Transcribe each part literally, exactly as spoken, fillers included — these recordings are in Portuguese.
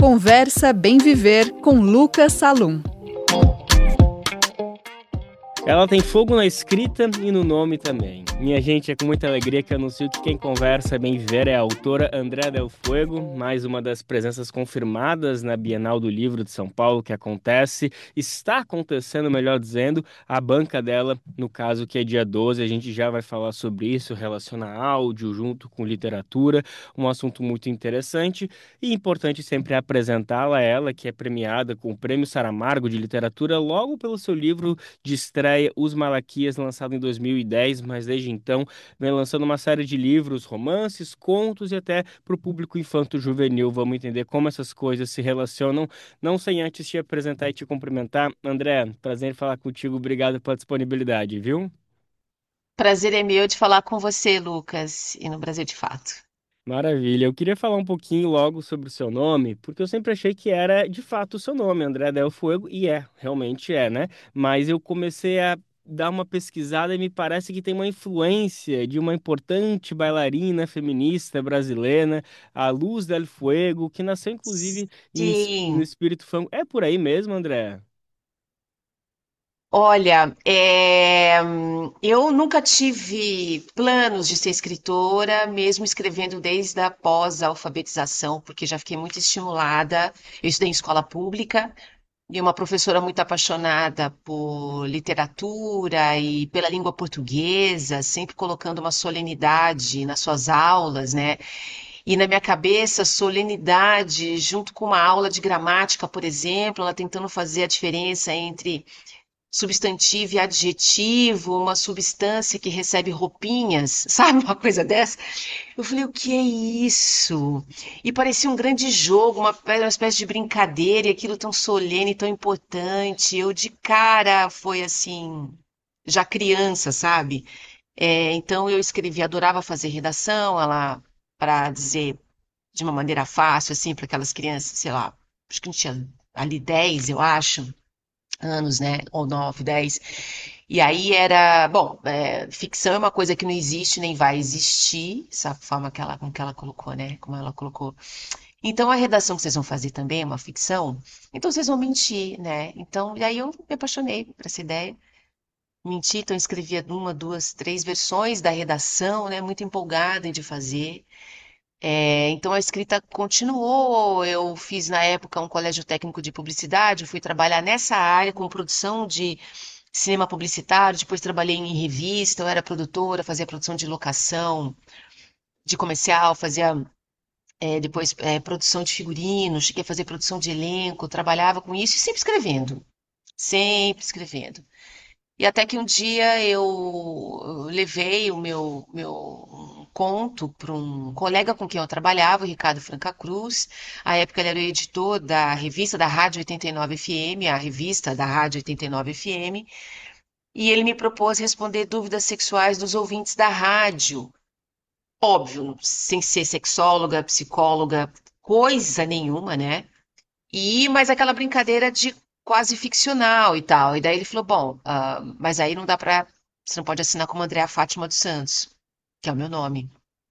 Conversa Bem Viver com Lucas Salum. Ela tem fogo na escrita e no nome também. Minha gente, é com muita alegria que eu anuncio que quem conversa bem viver é a autora Andrea Del Fuego, mais uma das presenças confirmadas na Bienal do Livro de São Paulo, que acontece, está acontecendo, melhor dizendo, a banca dela, no caso que é dia doze, a gente já vai falar sobre isso, relaciona áudio junto com literatura, um assunto muito interessante e importante sempre apresentá-la, ela que é premiada com o Prêmio Saramago de Literatura logo pelo seu livro de estreia Os Malaquias, lançado em dois mil e dez, mas desde então vem lançando uma série de livros, romances, contos e até para o público infanto-juvenil. Vamos entender como essas coisas se relacionam, não sem antes te apresentar e te cumprimentar. André, prazer em falar contigo, obrigado pela disponibilidade, viu? Prazer é meu de falar com você, Lucas, e no Brasil de Fato. Maravilha. Eu queria falar um pouquinho logo sobre o seu nome, porque eu sempre achei que era de fato o seu nome, André Del Fuego, e é, realmente é, né? Mas eu comecei a dar uma pesquisada e me parece que tem uma influência de uma importante bailarina feminista brasileira, a Luz Del Fuego, que nasceu inclusive em es- no Sim, Espírito Santo. É por aí mesmo, André? olha, é, hum, eu nunca tive planos de ser escritora, mesmo escrevendo desde a pós-alfabetização, porque já fiquei muito estimulada. Eu estudei em escola pública e uma professora muito apaixonada por literatura e pela língua portuguesa, sempre colocando uma solenidade nas suas aulas, né? E na minha cabeça, solenidade, junto com uma aula de gramática, por exemplo, ela tentando fazer a diferença entre substantivo e adjetivo, uma substância que recebe roupinhas, sabe? Uma coisa dessa. Eu falei, o que é isso? E parecia um grande jogo, uma, uma espécie de brincadeira, e aquilo tão solene, tão importante. Eu de cara foi assim, já criança, sabe? É, então eu escrevi, adorava fazer redação, ela, para dizer de uma maneira fácil, assim, para aquelas crianças, sei lá, acho que não tinha ali dez, eu acho, anos, né? Ou nove, dez. E aí era, bom, é, ficção é uma coisa que não existe nem vai existir, essa forma que ela, com que ela colocou, né? Como ela colocou. Então a redação que vocês vão fazer também é uma ficção, então vocês vão mentir, né? Então, e aí eu me apaixonei por essa ideia. Menti, então eu escrevia uma, duas, três versões da redação, né? Muito empolgada de fazer. É, então a escrita continuou. Eu fiz na época um colégio técnico de publicidade, fui trabalhar nessa área com produção de cinema publicitário, depois trabalhei em revista, eu era produtora, fazia produção de locação, de comercial, fazia é, depois é, produção de figurinos, cheguei a fazer produção de elenco, trabalhava com isso e sempre escrevendo, sempre escrevendo. E até que um dia eu levei o meu, meu um conto para um colega com quem eu trabalhava, o Ricardo Franca Cruz. À época ele era o editor da revista da Rádio oitenta e nove F M, a revista da Rádio oitenta e nove F M, e ele me propôs responder dúvidas sexuais dos ouvintes da rádio. Óbvio, sem ser sexóloga, psicóloga, coisa nenhuma, né? E mas aquela brincadeira de quase ficcional e tal. E daí ele falou: Bom, ah, mas aí não dá pra. Você não pode assinar como Andréa Fátima dos Santos, que é o meu nome.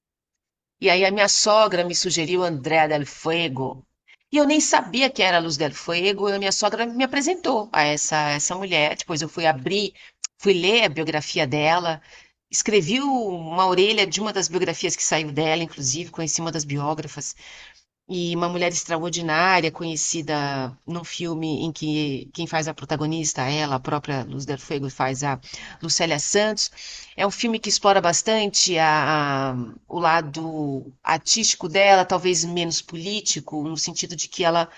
E aí a minha sogra me sugeriu Andréa del Fuego. E eu nem sabia que era Luz del Fuego, e a minha sogra me apresentou a essa, essa mulher. Depois eu fui abrir, fui ler a biografia dela, escrevi uma orelha de uma das biografias que saiu dela, inclusive, conheci uma das biógrafas. E uma mulher extraordinária, conhecida num filme em que quem faz a protagonista, ela, a própria Luz del Fuego, faz a Lucélia Santos. É um filme que explora bastante a, a- o lado artístico dela, talvez menos político, no sentido de que ela,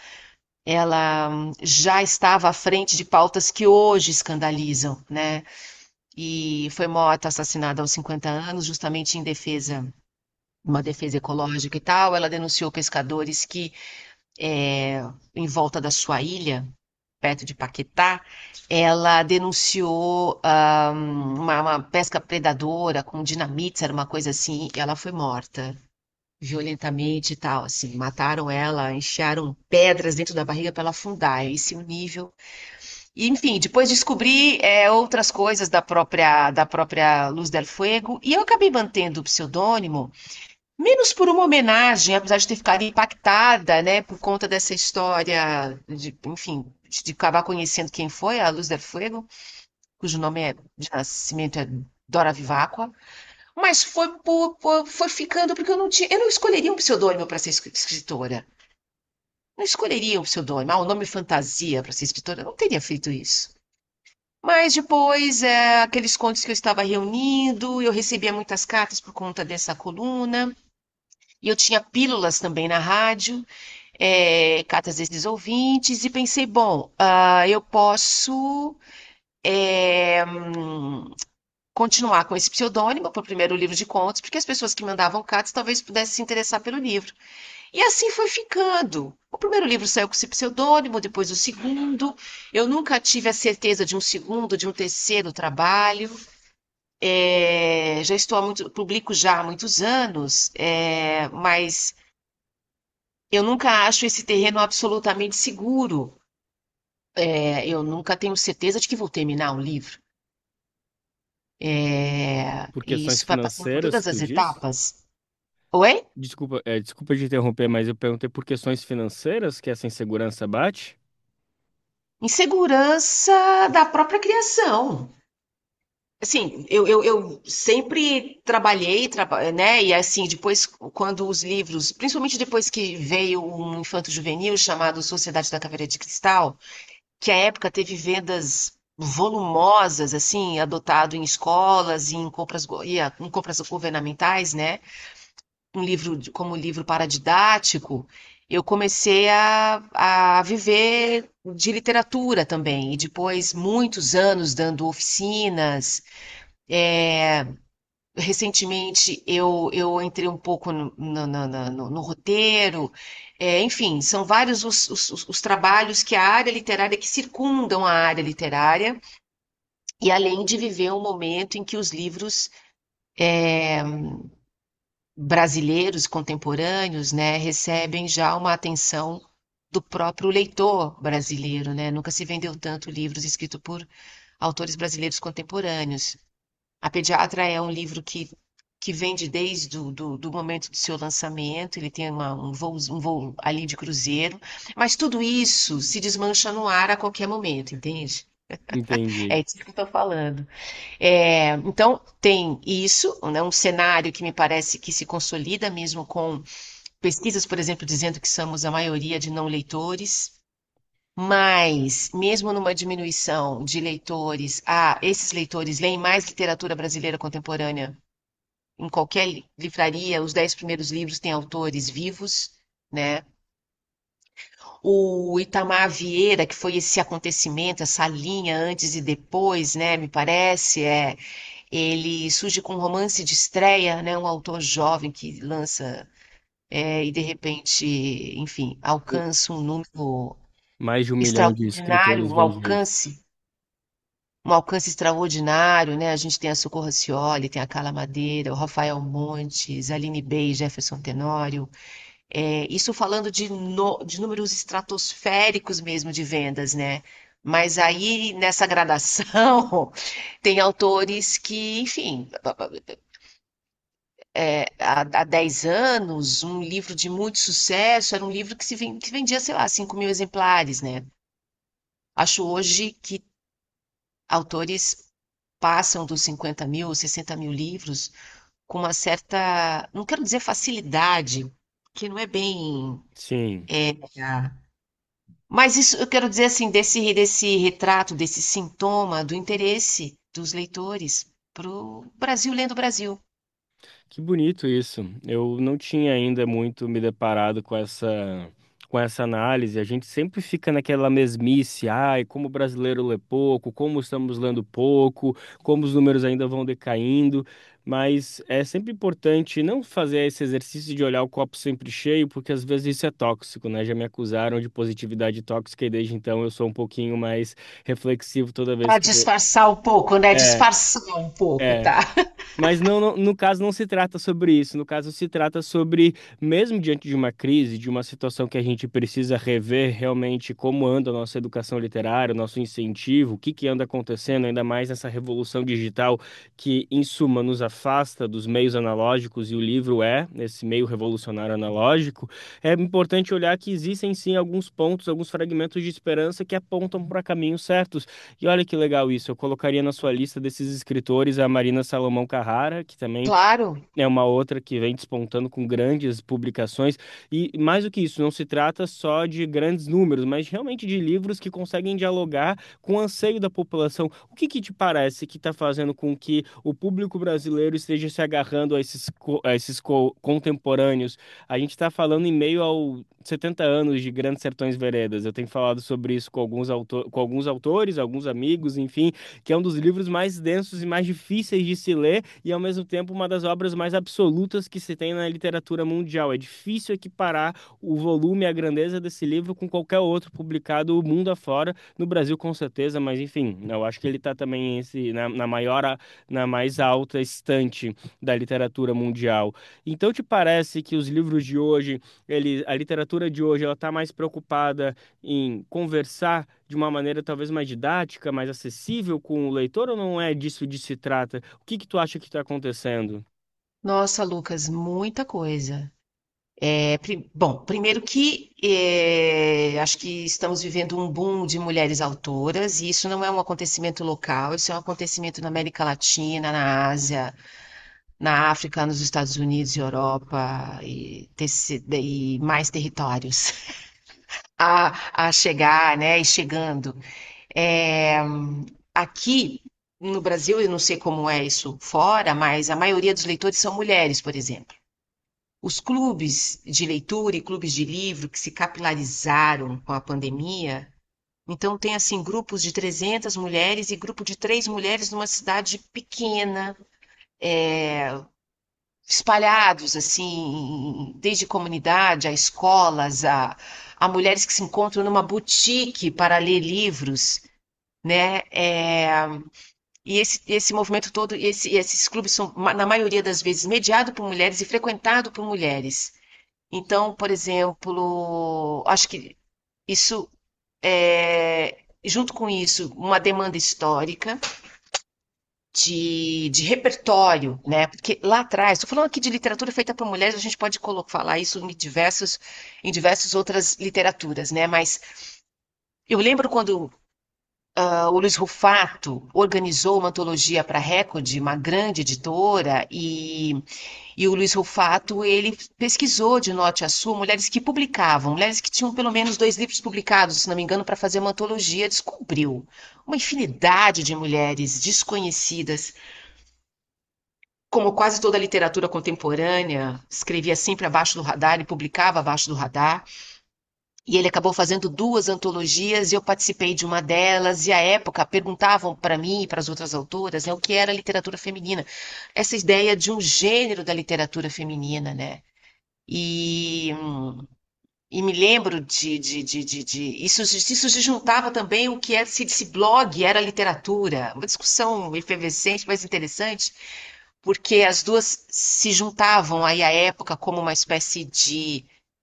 ela hum, já estava à frente de pautas que hoje escandalizam, né? E foi morta, assassinada aos cinquenta anos, justamente em defesa uma defesa ecológica e tal, ela denunciou pescadores que, é, em volta da sua ilha, perto de Paquetá, ela denunciou ah, uma, uma pesca predadora com dinamites, era uma coisa assim, e ela foi morta violentamente e tal, assim, mataram ela, enfiaram pedras dentro da barriga para ela afundar, esse é o nível. E, enfim, depois descobri é, outras coisas da própria da própria Luz del Fuego, e eu acabei mantendo o pseudônimo Menos por uma homenagem, apesar de ter ficado impactada, né, por conta dessa história de, enfim, de acabar conhecendo quem foi a Luz del Fuego, cujo nome é, de nascimento é Dora Vivacqua, mas foi, por, por- foi ficando porque eu não tinha, eu não escolheria um pseudônimo para ser escri- escritora. Não escolheria um pseudônimo, ah, o nome fantasia para ser escritora, eu não teria feito isso. Mas depois, é, aqueles contos que eu estava reunindo, eu recebia muitas cartas por conta dessa coluna. E eu tinha pílulas também na rádio, é, cartas desses ouvintes, e pensei, bom, ah, eu posso é, hum, continuar com esse pseudônimo para o primeiro livro de contos, porque as pessoas que mandavam cartas talvez pudessem se interessar pelo livro. E assim foi ficando. O primeiro livro saiu com esse pseudônimo, depois o segundo. Eu nunca tive a certeza de um segundo, de um terceiro trabalho. É, já estou há muito, publico já há muitos anos, é, mas eu nunca acho esse terreno absolutamente seguro. É, eu nunca tenho certeza de que vou terminar um livro. É, Por e questões isso vai passando por financeiras, todas as tu diz? etapas. Oi? Desculpa, é, desculpa de interromper, mas eu perguntei por questões financeiras que essa insegurança bate? Insegurança da própria criação. Assim, eu, eu, eu sempre trabalhei, traba- né? E assim, depois, quando os livros, principalmente depois que veio um infanto-juvenil chamado Sociedade da Caveira de Cristal, que à época teve vendas volumosas, assim, adotado em escolas e em compras, go- e a- em compras governamentais, né? Um livro de- como livro paradidático, eu comecei a, a viver de literatura também. E depois, muitos anos dando oficinas. é, Recentemente, eu, eu entrei um pouco no, no, no- no- no roteiro. É, enfim, são vários os, os, os- os trabalhos que a área literária, que circundam a área literária, e além de viver um momento em que os livros é, brasileiros contemporâneos, né, recebem já uma atenção do próprio leitor brasileiro, né? Nunca se vendeu tanto livros escritos por autores brasileiros contemporâneos. A Pediatra é um livro que, que vende desde o do, do momento do seu lançamento, ele tem uma- um voo, um voo ali de cruzeiro, mas tudo isso se desmancha no ar a qualquer momento, entende? Entendi. É disso que eu estou falando. É, então, tem isso, né, um cenário que me parece que se consolida mesmo com pesquisas, por exemplo, dizendo que somos a maioria de não leitores. Mas, mesmo numa diminuição de leitores, ah, esses leitores leem mais literatura brasileira contemporânea. Em qualquer li- livraria, os dez primeiros livros têm autores vivos, né? O Itamar Vieira, que foi esse acontecimento, essa linha antes e depois, né? Me parece, é, ele surge com um romance de estreia, né? Um autor jovem que lança é, e de repente, enfim, O- alcança um número Mais de um milhão de extraordinário, escritores um vendidos. alcance um alcance extraordinário, né? A gente tem a Socorro Racioli, tem a Carla Madeira, o Rafael Montes, Aline Bey, Jefferson Tenório. É, isso falando de, no- de números estratosféricos mesmo de vendas, né? Mas aí, nessa gradação, tem autores que, enfim, é, há, há dez anos, um livro de muito sucesso era um livro que, se ven- que vendia, sei lá, cinco mil exemplares, né? Acho hoje que autores passam dos cinquenta mil, sessenta mil livros com uma certa, não quero dizer facilidade, que não é bem. Sim. é, mas isso eu quero dizer assim, desse, desse retrato, desse sintoma do interesse dos leitores para o Brasil lendo o Brasil. Que bonito isso. Eu não tinha ainda muito me deparado com essa com essa análise. A gente sempre fica naquela mesmice, ai, como o brasileiro lê pouco, como estamos lendo pouco, como os números ainda vão decaindo, mas é sempre importante não fazer esse exercício de olhar o copo sempre cheio, porque às vezes isso é tóxico, né? Já me acusaram de positividade tóxica e desde então eu sou um pouquinho mais reflexivo toda vez Para que vou. disfarçar um pouco, né? É, Disfarçar um pouco, é. tá? Mas não, não- no caso não se trata sobre isso. No caso se trata sobre, mesmo diante de uma crise, de uma situação que a gente precisa rever realmente como anda a nossa educação literária, o nosso incentivo, o que que anda acontecendo, ainda mais nessa revolução digital que, em suma, nos afeta afasta dos meios analógicos, e o livro é esse meio revolucionário analógico, é importante olhar que existem sim alguns pontos, alguns fragmentos de esperança que apontam para caminhos certos. E olha que legal isso, eu colocaria na sua lista desses escritores a Marina Salomão Carrara, que também Claro. é uma outra que vem despontando com grandes publicações. E mais do que isso, não se trata só de grandes números, mas realmente de livros que conseguem dialogar com o anseio da população. O que que te parece que está fazendo com que o público brasileiro esteja se agarrando a esses, co- a esses co- contemporâneos? A gente está falando em meio ao setenta anos de Grandes Sertões Veredas. Eu tenho falado sobre isso com alguns auto- com alguns autores, alguns amigos, enfim, que é um dos livros mais densos e mais difíceis de se ler e, ao mesmo tempo, uma das obras mais absolutas que se tem na literatura mundial. É difícil equiparar o volume e a grandeza desse livro com qualquer outro publicado mundo afora, no Brasil com certeza, mas enfim, eu acho que ele está também esse, na, na maior, a- na mais alta estante da literatura mundial. Então, te parece que os livros de hoje, ele, a literatura de hoje, ela está mais preocupada em conversar de uma maneira talvez mais didática, mais acessível com o leitor, ou não é disso que se trata? O que que tu acha que está acontecendo? Nossa, Lucas, muita coisa. É, pri- bom, primeiro que é, acho que estamos vivendo um boom de mulheres autoras, e isso não é um acontecimento local, isso é um acontecimento na América Latina, na Ásia, na África, nos Estados Unidos, Europa e, terci- e mais territórios a, a chegar, né, e chegando. É, aqui no Brasil, eu não sei como é isso fora, mas a maioria dos leitores são mulheres, por exemplo. Os clubes de leitura e clubes de livro que se capilarizaram com a pandemia, então tem assim grupos de trezentas mulheres e grupo de três mulheres numa cidade pequena, é, espalhados assim, desde comunidade a escolas, a, a mulheres que se encontram numa boutique para ler livros, né? É, e esse, esse movimento todo, esse- esses clubes são, ma- na maioria das vezes, mediado por mulheres e frequentado por mulheres. Então, por exemplo, acho que isso é, junto com isso, uma demanda histórica de, de repertório, né? Porque lá atrás, estou falando aqui de literatura feita por mulheres, a gente pode colo- falar isso em diversos, em diversas outras literaturas, né? Mas eu lembro quando ah, o Luiz Rufato organizou uma antologia para a Record, uma grande editora, e E o Luiz Rufato, ele pesquisou de norte a sul mulheres que publicavam, mulheres que tinham pelo menos dois livros publicados, se não me engano, para fazer uma antologia, descobriu uma infinidade de mulheres desconhecidas, como quase toda a literatura contemporânea, escrevia sempre abaixo do radar e publicava abaixo do radar. E ele acabou fazendo duas antologias e eu participei de uma delas. E à época perguntavam para mim e para as outras autoras, né, o que era literatura feminina. Essa ideia de um gênero da literatura feminina, né? E, hum, e me lembro de, de, de, de, de- isso, isso se juntava também o que é, se esse blog era literatura, uma discussão efervescente, mas interessante, porque as duas se juntavam aí à época como uma espécie de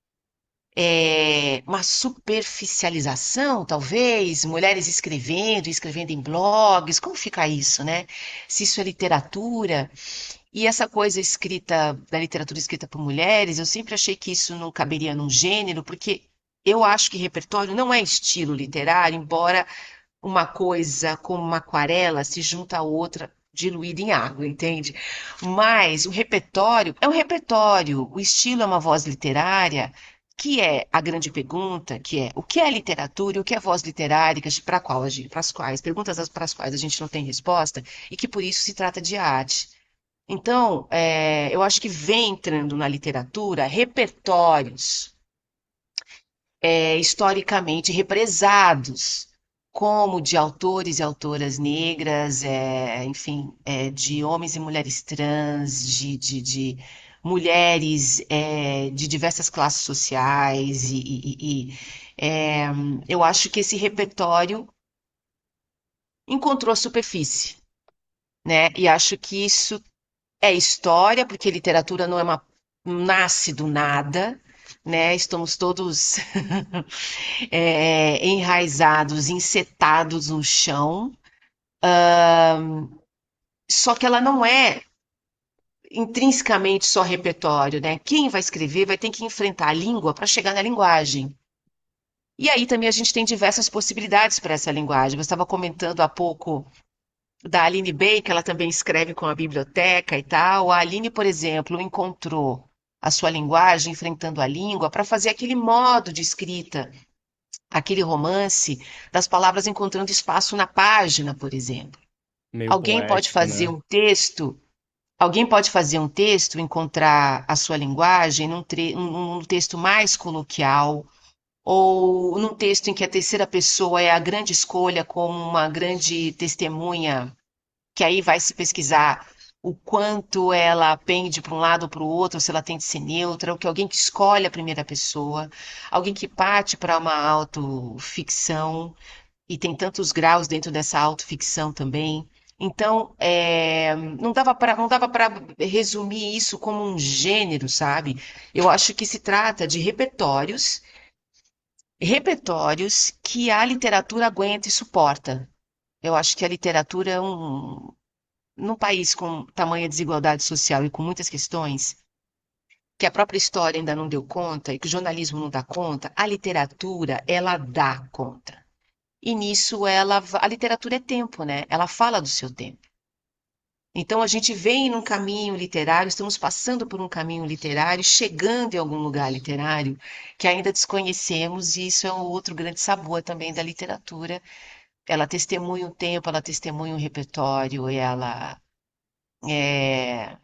é, uma superficialização, talvez, mulheres escrevendo, escrevendo em blogs, como fica isso, né? Se isso é literatura. E essa coisa escrita, da literatura escrita por mulheres, eu sempre achei que isso não caberia num gênero, porque eu acho que repertório não é estilo literário, embora uma coisa como uma aquarela se junta a outra diluída em água, entende? Mas o repertório é um repertório, o estilo é uma voz literária, que é a grande pergunta, que é o que é literatura e o que é voz literária, para qual a gente, para as quais, perguntas para as quais a gente não tem resposta, e que por isso se trata de arte. Então, é, eu acho que vem entrando na literatura repertórios é, historicamente represados, como de autores e autoras negras, é, enfim, é, de homens e mulheres trans, de, de, de mulheres é, de diversas classes sociais, e, e- e- é, eu acho que esse repertório encontrou superfície, né? E acho que isso é história, porque literatura não é uma nasce do nada, né? Estamos todos é, enraizados, encetados no chão. Só que ela não é. intrinsecamente só repertório, né? Quem vai escrever vai ter que enfrentar a língua para chegar na linguagem. E aí também a gente tem diversas possibilidades para essa linguagem. Você estava comentando há pouco da Aline Bay, que ela também escreve com a biblioteca e tal. A Aline, por exemplo, encontrou a sua linguagem enfrentando a língua para fazer aquele modo de escrita, aquele romance das palavras encontrando espaço na página, por exemplo. Meio Alguém pode poético, fazer né? um texto, alguém pode fazer um texto, encontrar a sua linguagem num, tre- num num texto mais coloquial, ou num texto em que a terceira pessoa é a grande escolha como uma grande testemunha, que aí vai se pesquisar o quanto ela pende para um lado ou para o outro, se ela tem de ser neutra, ou que alguém que escolhe a primeira pessoa, alguém que parte para uma autoficção, e tem tantos graus dentro dessa autoficção também. Então, é, não dava para não dava para resumir isso como um gênero, sabe? Eu acho que se trata de repertórios, repertórios que a literatura aguenta e suporta. Eu acho que a literatura é um, num país com tamanha desigualdade social e com muitas questões, que a própria história ainda não deu conta e que o jornalismo não dá conta, a literatura, ela dá conta. E nisso ela, a literatura é tempo, né? Ela fala do seu tempo. Então a gente vem num caminho literário, estamos passando por um caminho literário, chegando em algum lugar literário que ainda desconhecemos, e isso é um outro grande sabor também da literatura. Ela testemunha o tempo, ela testemunha o repertório, ela é,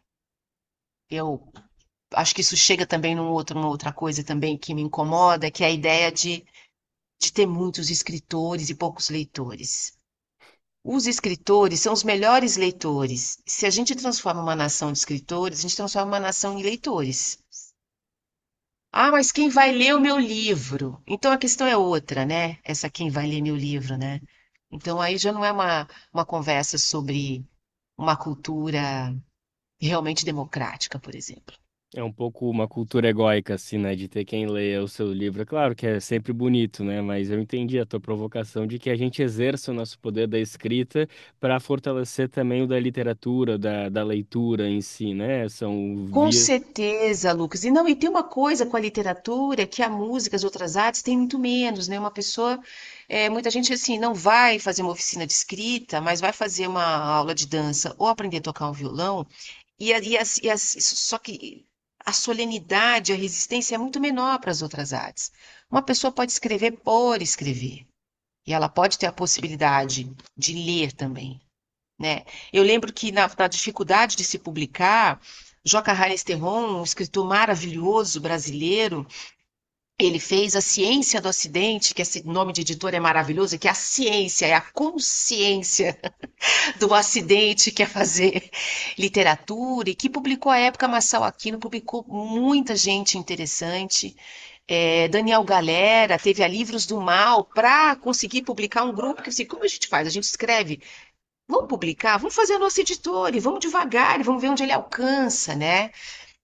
eu acho que isso chega também num outro, numa outra coisa também que me incomoda, que é a ideia de, de ter muitos escritores e poucos leitores. Os escritores são os melhores leitores. Se a gente transforma uma nação de escritores, a gente transforma uma nação em leitores. Ah, mas quem vai ler o meu livro? Então a questão é outra, né? Essa quem vai ler meu livro, né? Então aí já não é uma, uma conversa sobre uma cultura realmente democrática, por exemplo. É um pouco uma cultura egóica, assim, né? De ter quem leia o seu livro. É claro que é sempre bonito, né? Mas eu entendi a tua provocação de que a gente exerça o nosso poder da escrita para fortalecer também o da literatura, da, da leitura em si, né? São Com vias. certeza, Lucas. E não, e tem uma coisa com a literatura que a música, as outras artes têm muito menos, né? Uma pessoa, é, muita gente assim, não vai fazer uma oficina de escrita, mas vai fazer uma aula de dança ou aprender a tocar um violão, e, a- e, as- e as- só que a solenidade, a resistência é muito menor para as outras artes. Uma pessoa pode escrever por escrever, e ela pode ter a possibilidade de ler também, né? Eu lembro que na, na dificuldade de se publicar, Joca Raines Terron, um escritor maravilhoso brasileiro, ele fez A Ciência do Acidente, que esse nome de editor é maravilhoso, que é a ciência, é a consciência do acidente, que é fazer literatura, e que publicou à época Marçal Aquino, publicou muita gente interessante. É, Daniel Galera teve a Livros do Mal para conseguir publicar um grupo que assim, como a gente faz? A gente escreve. Vamos publicar, vamos fazer a nossa editora, e vamos devagar, e vamos ver onde ele alcança, né?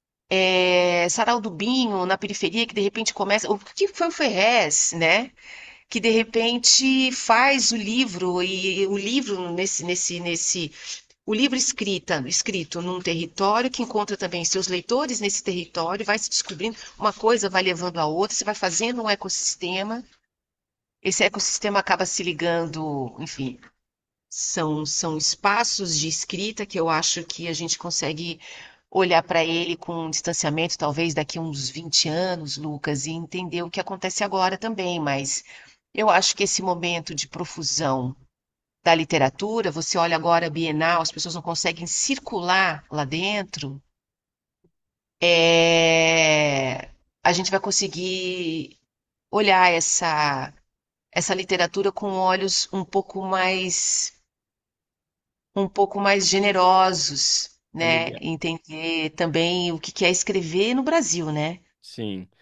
É, Sarau do Binho, na periferia, que de repente começa. O que foi o Ferrez, né? Que de repente faz o livro, e o livro nesse, nesse, nesse. O livro escrita, escrito num território que encontra também seus leitores nesse território, vai se descobrindo, uma coisa vai levando a outra, você vai fazendo um ecossistema, esse ecossistema acaba se ligando, enfim, são, são espaços de escrita que eu acho que a gente consegue olhar para ele com um distanciamento, talvez daqui a uns vinte anos, Lucas, e entender o que acontece agora também. Mas eu acho que esse momento de profusão da literatura, você olha agora a Bienal, as pessoas não conseguem circular lá dentro, é, a gente vai conseguir olhar essa, essa literatura com olhos um pouco mais um pouco mais generosos, É né? legal. Entender também o que que é escrever no Brasil, né? Sim.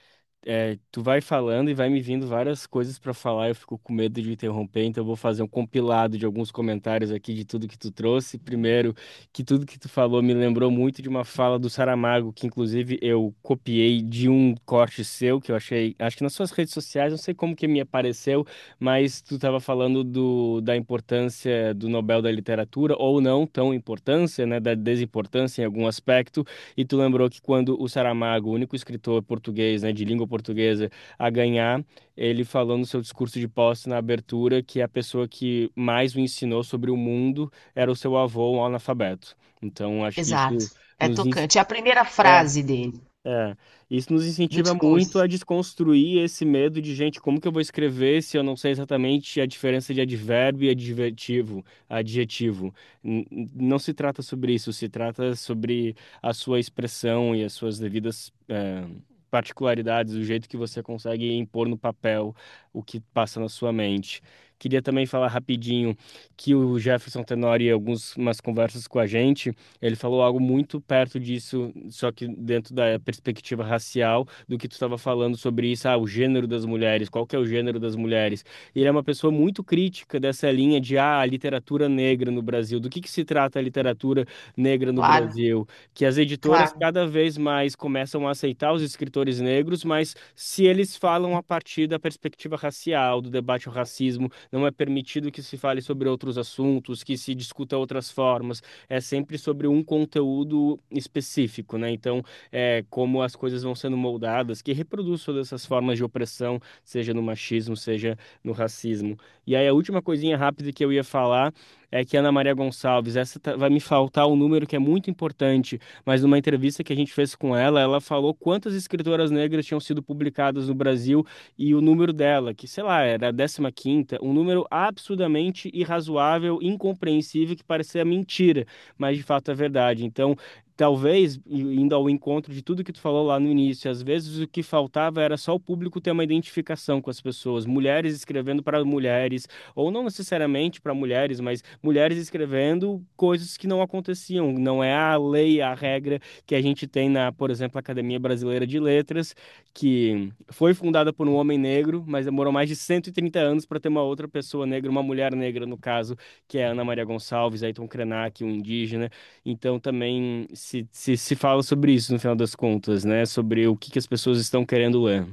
é, tu vai falando e vai me vindo várias coisas para falar, eu fico com medo de interromper, então eu vou fazer um compilado de alguns comentários aqui de tudo que tu trouxe. Primeiro, que tudo que tu falou me lembrou muito de uma fala do Saramago, que inclusive eu copiei de um corte seu, que eu achei, acho que nas suas redes sociais, não sei como que me apareceu, mas tu estava falando do, da importância do Nobel da Literatura, ou não tão importância, né, da desimportância em algum aspecto, e tu lembrou que quando o Saramago, o único escritor português, né, de língua portuguesa, a ganhar, ele falou no seu discurso de posse na abertura que a pessoa que mais o ensinou sobre o mundo era o seu avô, um analfabeto. Então, acho que Exato. isso É nos, ins- tocante. É a primeira é, frase dele, é, isso nos do incentiva muito discurso. a desconstruir esse medo de, gente, como que eu vou escrever se eu não sei exatamente a diferença de advérbio e adjetivo, adjetivo. N- n- Não se trata sobre isso, se trata sobre a sua expressão e as suas devidas, é, particularidades, o jeito que você consegue impor no papel o que passa na sua mente. Queria também falar rapidinho que o Jefferson Tenori, em algumas conversas com a gente, ele falou algo muito perto disso, só que dentro da perspectiva racial, do que tu estava falando sobre isso, ah, o gênero das mulheres, qual que é o gênero das mulheres? E ele é uma pessoa muito crítica dessa linha de, ah, a literatura negra no Brasil. Do que que se trata a literatura negra no Claro, Brasil? Que as editoras claro. cada vez mais começam a aceitar os escritores negros, mas se eles falam a partir da perspectiva racial, do debate ao racismo, não é permitido que se fale sobre outros assuntos, que se discuta outras formas, é sempre sobre um conteúdo específico, né? Então, é como as coisas vão sendo moldadas, que reproduz todas essas formas de opressão, seja no machismo, seja no racismo. E aí, a última coisinha rápida que eu ia falar é que Ana Maria Gonçalves, essa tá- vai me faltar um número que é muito importante, mas numa entrevista que a gente fez com ela, ela falou quantas escritoras negras tinham sido publicadas no Brasil e o número dela, que sei lá, era a décima quinta, um número absurdamente irrazoável, incompreensível, que parecia mentira, mas de fato é verdade. Então, talvez, i- indo ao encontro de tudo que tu falou lá no início, às vezes o que faltava era só o público ter uma identificação com as pessoas, mulheres escrevendo para mulheres, ou não necessariamente para mulheres, mas mulheres escrevendo coisas que não aconteciam. Não é a lei, a regra que a gente tem na, por exemplo, Academia Brasileira de Letras, que foi fundada por um homem negro, mas demorou mais de cento e trinta anos para ter uma outra pessoa negra, uma mulher negra, no caso, que é Ana Maria Gonçalves, Ayrton Krenak, um indígena. Então também se, se, se fala sobre isso no final das contas, né? Sobre o que, que as pessoas estão querendo ler.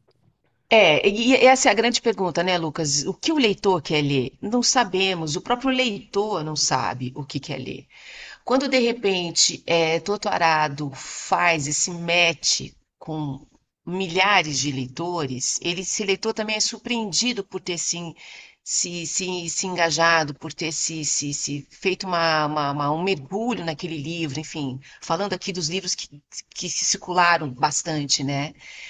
É, e e essa é a grande pergunta, né, Lucas? O que o leitor quer ler? Não sabemos, o próprio leitor não sabe o que quer ler. Quando de repente é, Toto Arado faz esse match com milhares de leitores, ele, esse leitor também é surpreendido por ter se, se, se, se engajado, por ter se, se, se feito uma, uma- uma- um mergulho naquele livro, enfim, falando aqui dos livros que, que se circularam bastante, né?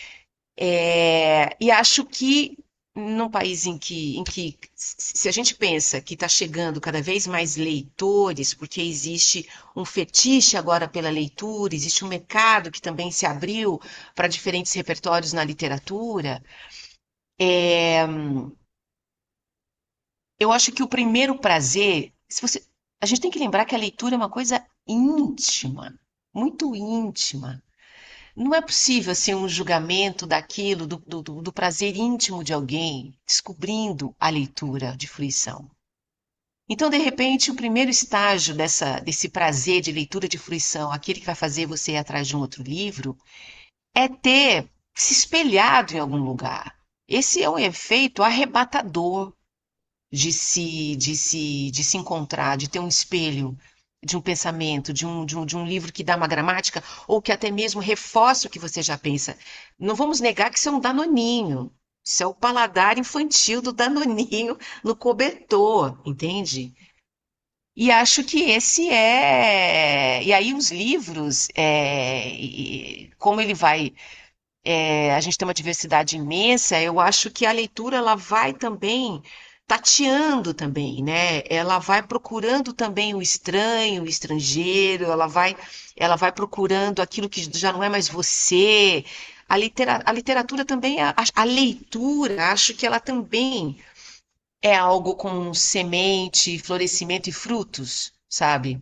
É, e acho que num país em que, em que se a gente pensa que está chegando cada vez mais leitores, porque existe um fetiche agora pela leitura, existe um mercado que também se abriu para diferentes repertórios na literatura, é, eu acho que o primeiro prazer, se você, a gente tem que lembrar que a leitura é uma coisa íntima, muito íntima. Não é possível ser um julgamento daquilo, do, do, do- do prazer íntimo de alguém, descobrindo a leitura de fruição. Então, de repente, o primeiro estágio dessa, desse prazer de leitura de fruição, aquele que vai fazer você ir atrás de um outro livro, é ter se espelhado em algum lugar. Esse é um efeito arrebatador de se, de se, de se encontrar, de ter um espelho de um pensamento, de um, de um, de um livro que dá uma gramática, ou que até mesmo reforça o que você já pensa. Não vamos negar que isso é um danoninho. Isso é o paladar infantil do danoninho no cobertor, entende? E acho que esse é. E aí, os livros, é, e- como ele vai é, a gente tem uma diversidade imensa, eu acho que a leitura ela vai também tateando também, né? Ela vai procurando também o estranho, o estrangeiro, ela vai, ela vai procurando aquilo que já não é mais você. A litera- a literatura também, a, a leitura, acho que ela também é algo com semente, florescimento e frutos, sabe?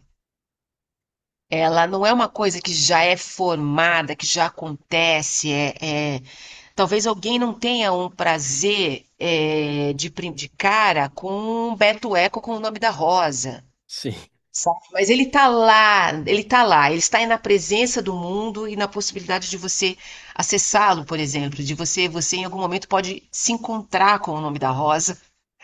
Ela não é uma coisa que já é formada, que já acontece, é, é- Talvez alguém não tenha um prazer é, de, prim- de cara com Humberto Eco com o nome da Rosa. Sim, Sabe? Mas ele tá lá, ele tá lá, ele está aí na presença do mundo e na possibilidade de você acessá-lo, por exemplo, de você, você em algum momento pode se encontrar com o nome da Rosa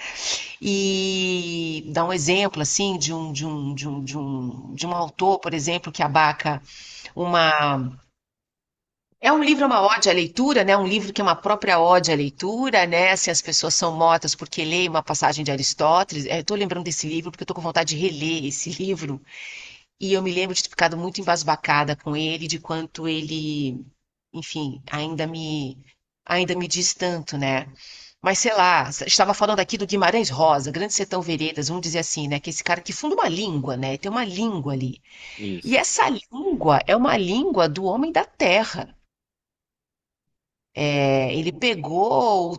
e dar um exemplo assim de um de um de um de um, de um autor, por exemplo, que abarca uma é um livro, é uma ode à leitura, né? Um livro que é uma própria ode à leitura, né? Se as pessoas são mortas porque leem uma passagem de Aristóteles. É, eu estou lembrando desse livro porque eu estou com vontade de reler esse livro. E eu me lembro de ter ficado muito embasbacada com ele, de quanto ele, enfim, ainda me, ainda me diz tanto, né? Mas sei lá, estava falando aqui do Guimarães Rosa, Grande Sertão Veredas, vamos dizer assim, né? Que esse cara que funda uma língua, né? Tem uma língua ali. E isso. essa língua é uma língua do homem da terra. É, ele pegou o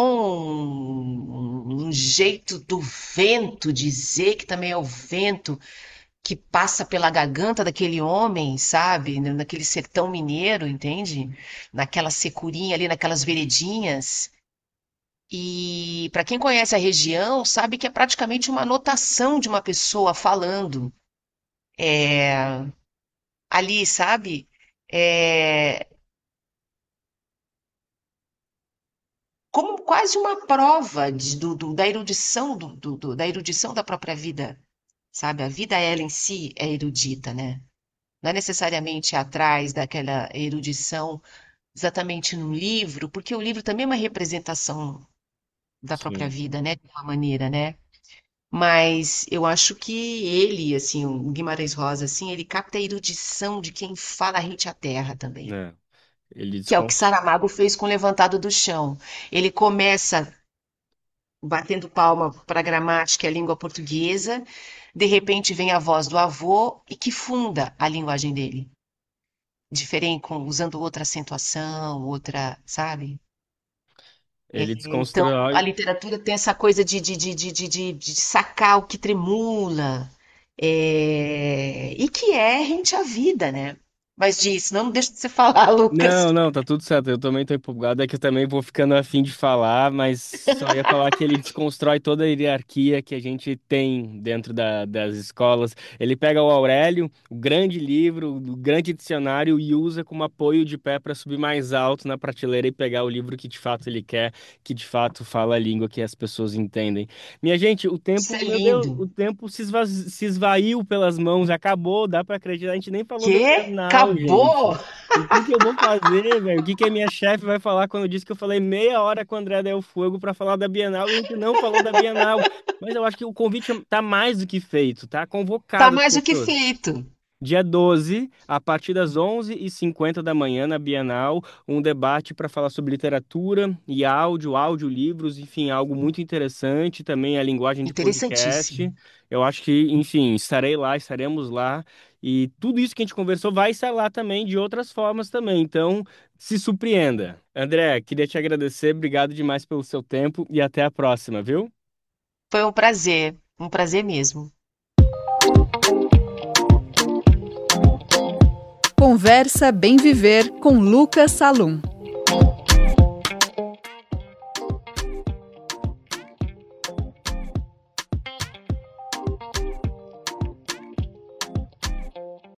tom, um jeito do vento dizer que também é o vento que passa pela garganta daquele homem, sabe? Naquele sertão mineiro, entende? Naquela securinha ali, naquelas veredinhas. E para quem conhece a região, sabe que é praticamente uma anotação de uma pessoa falando. É, ali, sabe? É, como quase uma prova de- do- do- da erudição do, do- do- da erudição da própria vida, sabe? A vida ela em si é erudita, né? Não é necessariamente atrás daquela erudição exatamente no livro, porque o livro também é uma representação da própria Sim. vida, né? De uma maneira, né? Mas eu acho que ele, assim, o Guimarães Rosa, assim, ele capta a erudição de quem fala rente à terra também. Né? Ele Que é o que desconstrói. Saramago fez com o Levantado do Chão. Ele começa batendo palma para a gramática e a língua portuguesa, de repente vem a voz do avô e que funda a linguagem dele. Diferente, com, usando outra acentuação, outra, sabe? É, Ele então, a desconstrói. literatura tem essa coisa de, de, de, de, de, de- de sacar o que tremula, é, e que é rente à vida, né? Mas diz, não deixa de você falar, Lucas. Não, não, tá tudo certo. Eu também tô empolgado, é que eu também vou ficando afim de falar, mas só ia falar que ele desconstrói toda a hierarquia que a gente tem dentro da- das escolas. Ele pega o Aurélio, o grande livro, o grande dicionário, e usa como apoio de pé para subir mais alto na prateleira e pegar o livro que de fato ele quer, que de fato fala a língua que as pessoas entendem. Minha gente, o Isso tempo, é meu Deus, lindo. o tempo se esvaz- se esvaiu pelas mãos, acabou, dá para acreditar, a gente nem falou da Que? Bienal, gente. Acabou? O que que eu vou fazer, velho? O que que a minha chefe vai falar quando eu disse que eu falei meia hora com o André Del Fuego para falar da Bienal e a gente não falou da Bienal? Mas eu acho que o convite tá mais do que feito, tá Tá convocado as mais do que pessoas. feito. Dia doze, a partir das onze e cinquenta da manhã na Bienal, um debate para falar sobre literatura e áudio, audiolivros, enfim, algo muito interessante, também a linguagem de Interessantíssimo. podcast. Eu acho que, enfim, estarei lá, estaremos lá, e tudo isso que a gente conversou vai estar lá também de outras formas também, então se surpreenda. André, queria te agradecer, obrigado demais pelo seu tempo e até a próxima, viu? Foi um prazer, um prazer mesmo. Conversa Bem Viver com Lucas Salum.